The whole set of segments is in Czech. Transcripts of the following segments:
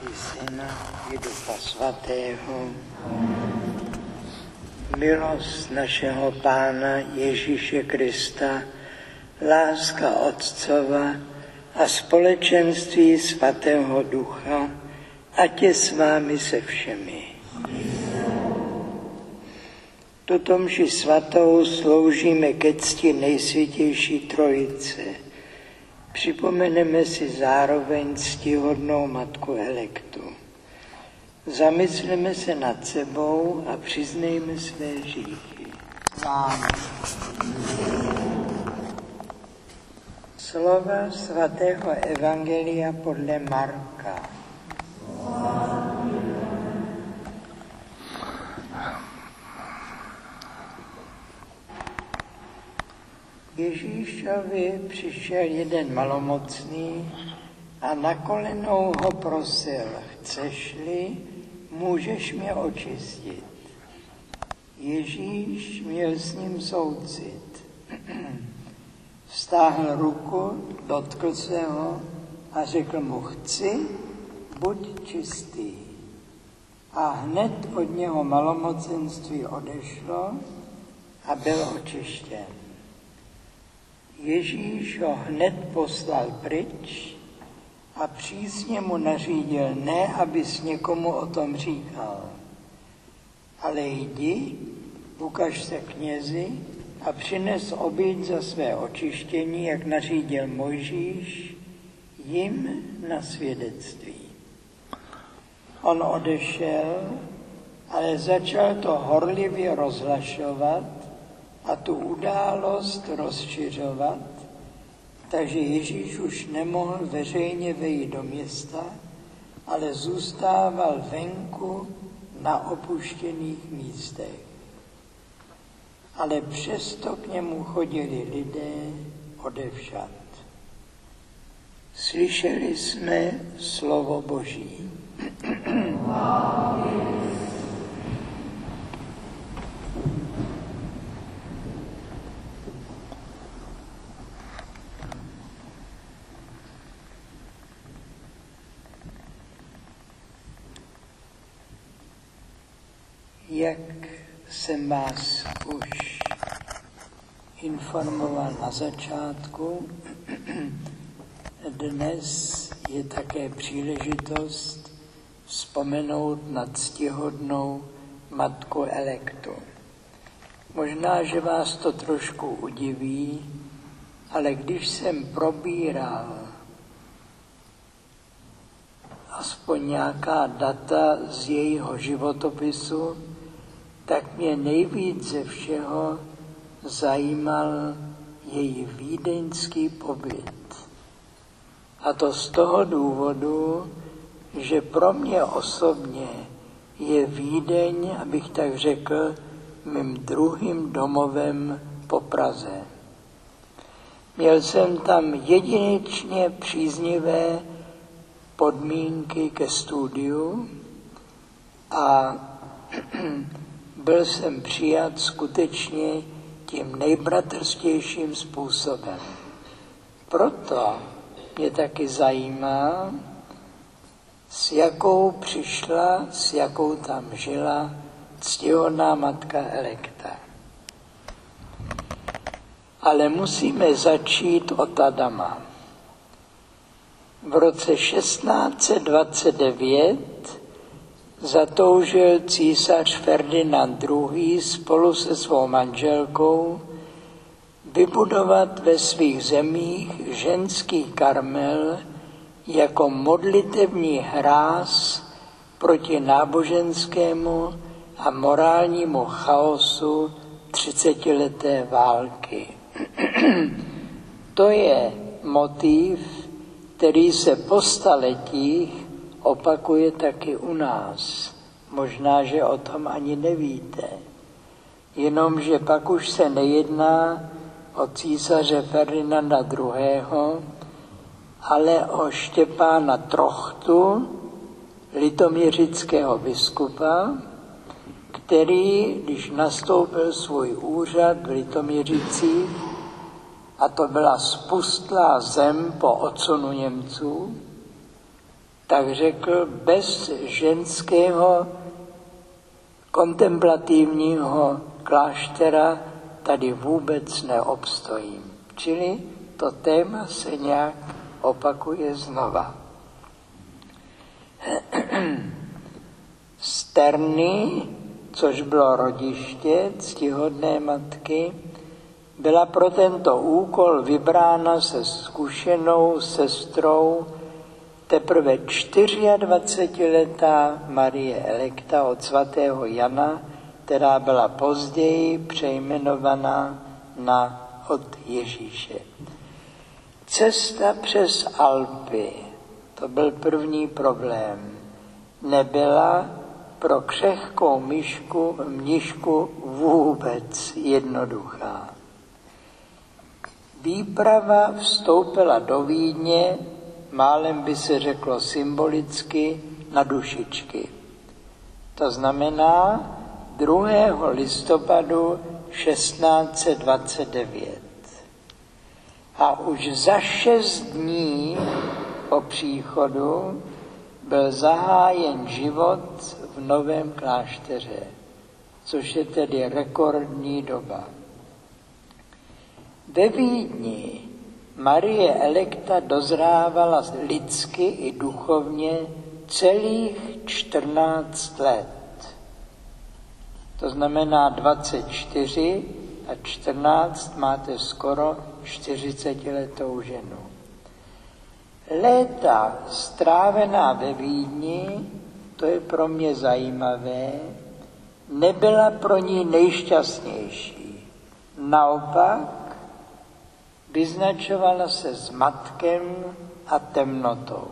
i Syna i Ducha Svatého. Milost našeho Pána Ježíše Krista, láska Otcova a společenství Svatého Ducha, ať je s vámi se všemi. Tuto mši svatou sloužíme ke cti Nejsvětější Trojice. Připomeneme si zároveň ctihodnou Matku Elektu. Zamysleme se nad sebou a přiznejme své hříchy. Slova svatého Evangelia podle Marka. Ježíšovi přišel jeden malomocný a na kolenou ho prosil: chceš-li, můžeš mě očistit. Ježíš měl s ním soucit. Vztáhl ruku, dotkl se ho a řekl mu: chci, buď čistý. A hned od něho malomocenství odešlo a byl očištěn. Ježíš ho hned poslal pryč a přísně mu nařídil, ne abys někomu o tom říkal, ale jdi, ukaž se knězi a přines oběť za své očištění, jak nařídil Mojžíš, jim na svědectví. On odešel, ale začal to horlivě rozhlašovat a tu událost rozšiřovat, takže Ježíš už nemohl veřejně vejít do města, ale zůstával venku na opuštěných místech. Ale přesto k němu chodili lidé odevšad. Slyšeli jsme slovo Boží. Jak jsem vás už informoval na začátku, dnes je také příležitost vzpomenout na ctihodnou Matku Elektu. Možná, že vás to trošku udiví, ale když jsem probíral aspoň nějaká data z jejího životopisu, tak mě nejvíc ze všeho zajímal její vídeňský pobyt. A to z toho důvodu, že pro mě osobně je Vídeň, abych tak řekl, mým druhým domovem po Praze. Měl jsem tam jedinečně příznivé podmínky ke studiu a byl jsem přijat skutečně tím nejbratrstějším způsobem. Proto mě taky zajímá, s jakou přišla, s jakou tam žila ctihodná Matka Elekta. Ale musíme začít od Adama. V roce 1629 zatoužil císař Ferdinand II. Spolu se svou manželkou vybudovat ve svých zemích ženský karmel jako modlitevní hráz proti náboženskému a morálnímu chaosu 30leté války. To je motiv, který se po staletích opakuje taky u nás. Možná, že o tom ani nevíte. Jenomže pak už se nejedná o císaře Ferdinanda II., ale o Štěpána Trochtu, litoměřického biskupa, který, když nastoupil svůj úřad v Litoměřicích, a to byla spustlá zem po odsunu Němců, tak řekl, bez ženského kontemplativního kláštera tady vůbec neobstojím. Čili to téma se nějak opakuje znova. Z Terny, což bylo rodiště ctihodné matky, byla pro tento úkol vybrána se zkušenou sestrou teprve 24letá Marie Elekta od svatého Jana, která byla později přejmenovaná od Ježíše. Cesta přes Alpy, to byl první problém, nebyla pro křehkou mnišku vůbec jednoduchá. Výprava vstoupila do Vídně, málem by se řeklo symbolicky, na dušičky. To znamená 2. listopadu 1629. A už za 6 dní po příchodu byl zahájen život v novém klášteře, což je tedy rekordní doba. Ve Vídni Marie Elekta dozrávala lidsky i duchovně celých 14 let. To znamená 24 a 14 máte skoro 40letou ženu. Léta strávená ve Vídni, to je pro mě zajímavé, nebyla pro ní nejšťastnější. Naopak vyznačovala se zmatkem a temnotou.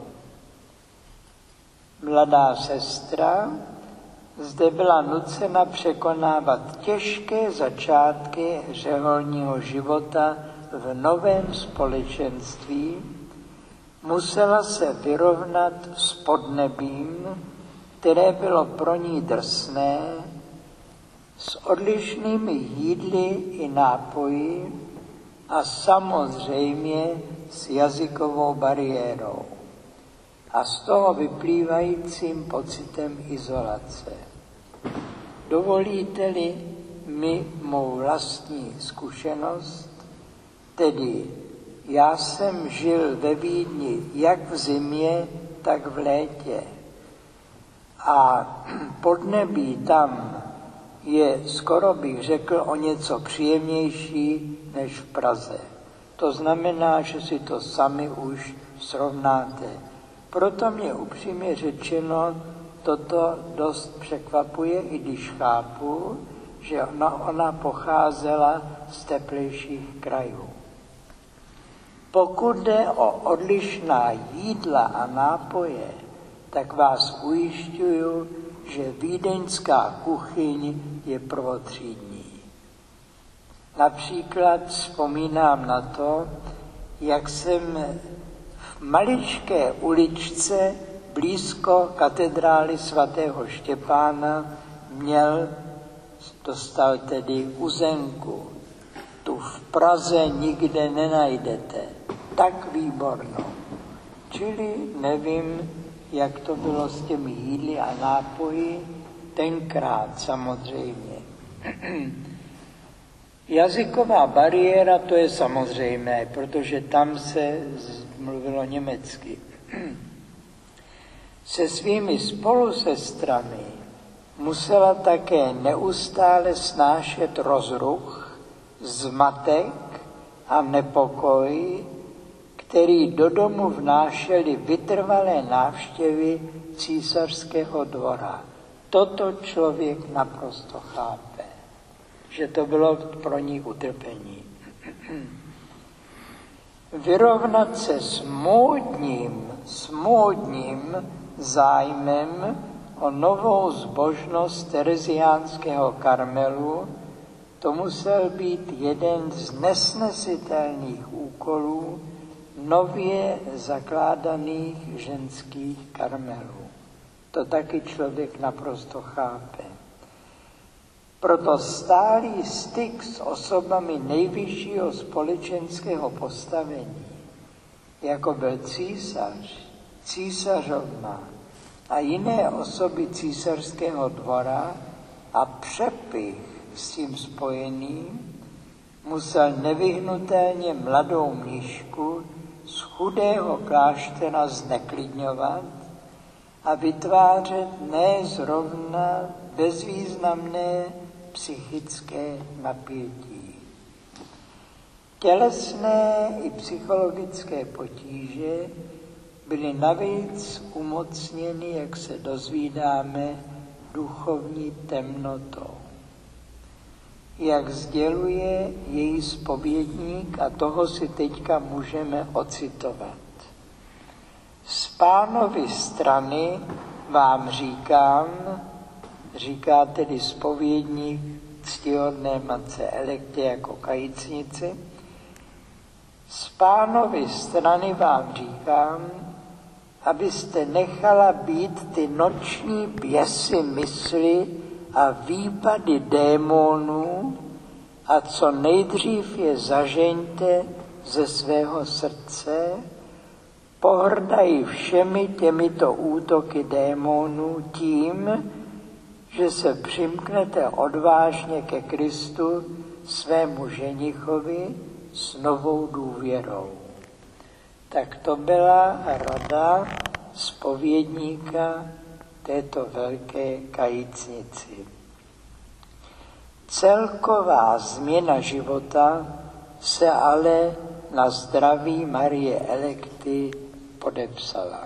Mladá sestra zde byla nucena překonávat těžké začátky řeholního života v novém společenství, musela se vyrovnat s podnebím, které bylo pro ní drsné, s odlišnými jídly i nápoji a samozřejmě s jazykovou bariérou a z toho vyplývajícím pocitem izolace. Dovolíte-li mi mou vlastní zkušenost, tedy já jsem žil ve Vídni jak v zimě, tak v létě. A podnebí tam je, skoro bych řekl, o něco příjemnější než v Praze. To znamená, že si to sami už srovnáte. Proto mě upřímně řečeno toto dost překvapuje, i když chápu, že ona pocházela z teplejších krajů. Pokud jde o odlišná jídla a nápoje, tak vás ujišťuju, že vídeňská kuchyň je prvotřídní. Například vzpomínám na to, jak jsem v maličké uličce blízko katedrály svatého Štěpána dostal tedy uzenku. Tu v Praze nikde nenajdete. Tak výbornou. Čili nevím, jak to bylo s těmi jídly a nápoji, tenkrát samozřejmě. Jazyková bariéra, to je samozřejmé, protože tam se mluvilo německy. Se svými spolusestrami musela také neustále snášet rozruch, zmatek a nepokoj, který do domu vnášely vytrvalé návštěvy císařského dvora. Toto člověk naprosto chápe, že to bylo pro ní utrpení. Vyrovnat se s módním zájmem o novou zbožnost tereziánského Karmelu, to musel být jeden z nesnesitelných úkolů nově zakládaných ženských Karmelů. To taky člověk naprosto chápe. Proto stálý styk s osobami nejvyššího společenského postavení, jako byl císař císařovna a jiné osoby císařského dvora a přepych s tím spojený musel nevyhnutelně mladou mnišku z chudého kláštera zneklidňovat a vytvářet ne zrovna bezvýznamné psychické napětí. Tělesné i psychologické potíže byly navíc umocněny, jak se dozvídáme, duchovní temnotou. Jak sděluje její zpovědník, a toho si teďka můžeme ocitovat. Z Pánovy strany vám říkám, říká tedy zpovědník ctihodné matce Elektě jako kajícnici, z Pánovy strany vám říkám, abyste nechala být ty noční běsy mysli a výpady démonů a co nejdřív je zažeňte ze svého srdce, pohrdají všemi těmito útoky démonů tím, že se přimknete odvážně ke Kristu, svému ženichovi, s novou důvěrou. Tak to byla rada zpovědníka této velké kajícnici. Celková změna života se ale na zdraví Marie Elekty podepsala.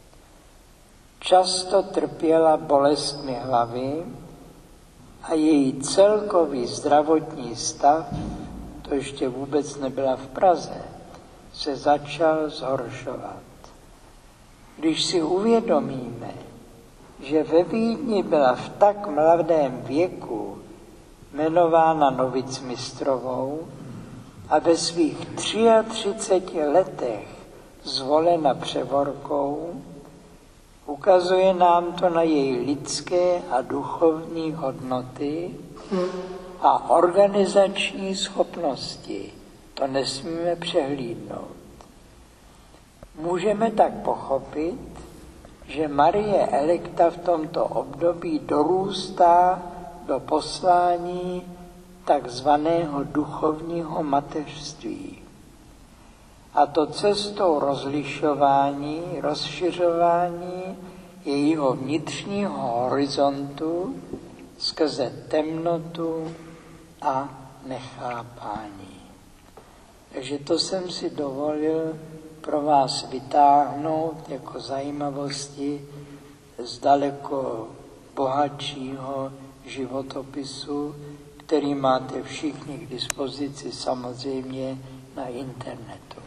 Často trpěla bolestmi hlavy a její celkový zdravotní stav, to ještě vůbec nebyla v Praze, se začal zhoršovat. Když si uvědomíme, že ve Vídni byla v tak mladém věku jmenována novicmistrovou a ve svých 33 letech zvolena převorkou, ukazuje nám to na její lidské a duchovní hodnoty a organizační schopnosti. To nesmíme přehlídnout. Můžeme tak pochopit, že Marie Elekta v tomto období dorůstá do poslání takzvaného duchovního mateřství. A to cestou rozlišování, rozšiřování jejího vnitřního horizontu skrze temnotu a nechápání. Takže to jsem si dovolil pro vás vytáhnout jako zajímavosti z daleko bohatšího životopisu, který máte všichni k dispozici samozřejmě na internetu.